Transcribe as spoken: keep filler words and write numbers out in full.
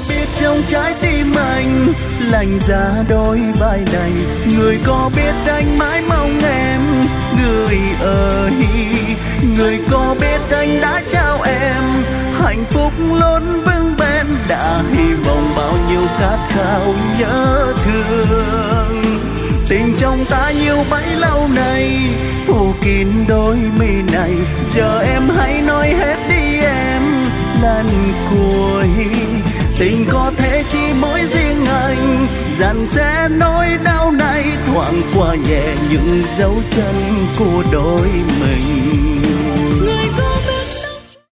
biết trong trái tim anh lạnh giá đôi vai này, người có biết anh mãi mong em, người ơi, người có biết anh đã trao em hạnh phúc luôn vững bền, đã hy vọng bao nhiêu khát khao nhớ thương. Tình trong ta nhiều bấy lâu nay phủ kín đôi mi này, giờ em hãy nói hết đi em lần cuối. Tình có thể chỉ mỗi riêng anh dằn sẽ nỗi đau này, thoáng qua nhẹ những dấu chân của đôi mình.